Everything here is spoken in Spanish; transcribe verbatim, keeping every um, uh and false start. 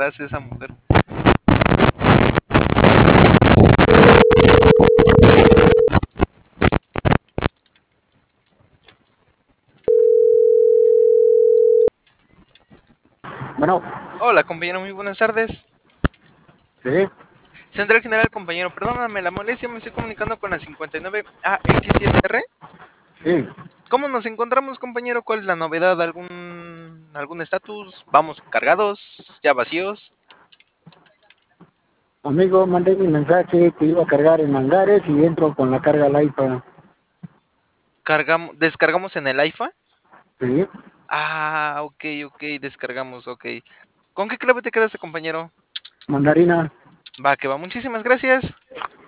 frase esa mujer. Bueno, Hola, compañero, muy buenas tardes. sí, Central General, compañero, perdóname la molestia, me estoy comunicando con la cincuenta y nueve A X siete R. sí. ¿Cómo nos encontramos, compañero? ¿Cuál es la novedad? ¿Algún algún estatus? ¿Vamos cargados? ¿Ya vacíos? Amigo, mandé mi mensaje que iba a cargar en Mangares y entro con la carga Laifa. ¿Cargamos, descargamos en el AIFA? Sí, Ah, ok, ok, descargamos, ok. ¿Con qué clave te quedaste, compañero? mandarina. Va, que va, muchísimas gracias.